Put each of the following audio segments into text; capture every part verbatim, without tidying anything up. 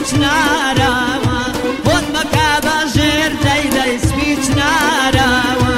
سپیچ ناراوە بۆن مەکا بەژێر دەی دەی سپیچ ناراوە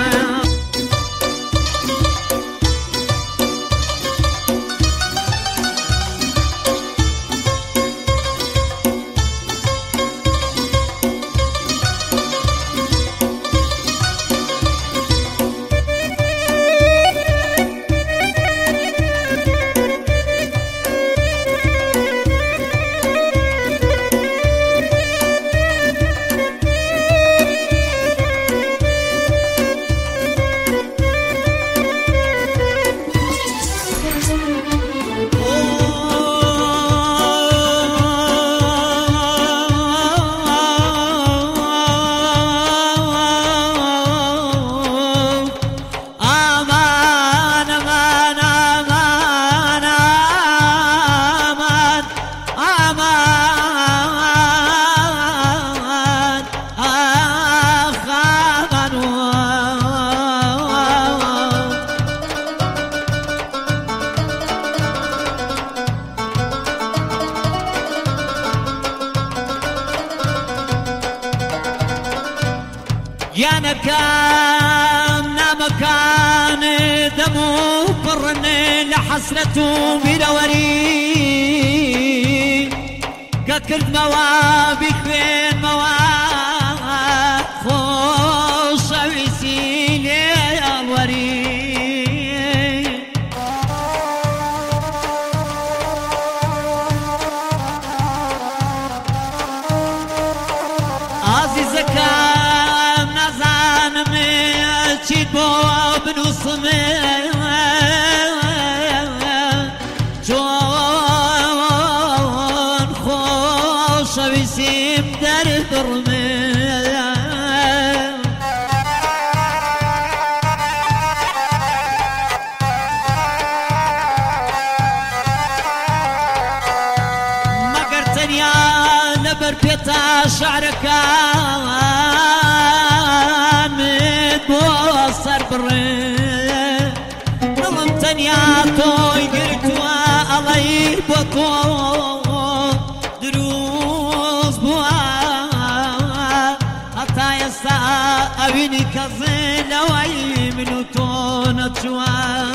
گیانەکان نامەکان دەم و پڕن لە حەسرەت و بیرەوەری کە کردمەوە بیخوێنمەوە خۆشەویستی لێوەری ئازیزەکان نازانم چیت بۆ بنووسم چۆن خۆشەویستیم دەردڕمێ مەگەر تەنیا لەبەر پێتا شعرەکانت بۆ سەر بڕێ دڵم تەنیا تۆی گرتووە ئەڵەی بۆ تۆ دروست بووە هەتا ئێستا ئەوینی کەزێنەوەی من و تۆ نەچووە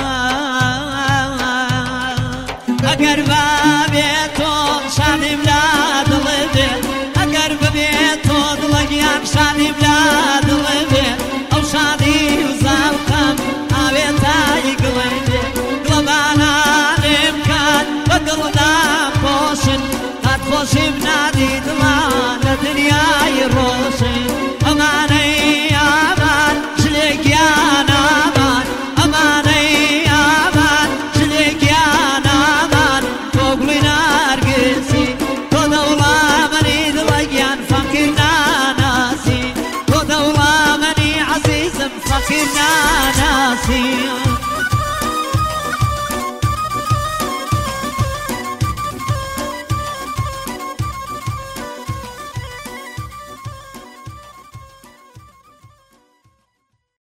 ئەگەر بابێت تۆ شادیم لا دڵێ بێت ئەگەر ببێت تۆ دڵەگیان شادیم لا دڵێ بێت ئەو شادی و زاڵقەم ئاوێتای گڵێ بێت گڵەبانانێم کات بە دڵدا پۆشن هات خۆشیم نادی دڵان لە دنیای ڕۆشن ئەمانەی ئامان شلێکیان ئامان ئەمانەی ئامان شلێکیان ئامان تۆ گوڵی نارگسی تۆ دەوڵامەنی دڵەگیان فەقیر ناناسی تۆ دەوڵامەنی عەزیزم فەقیر ناناسی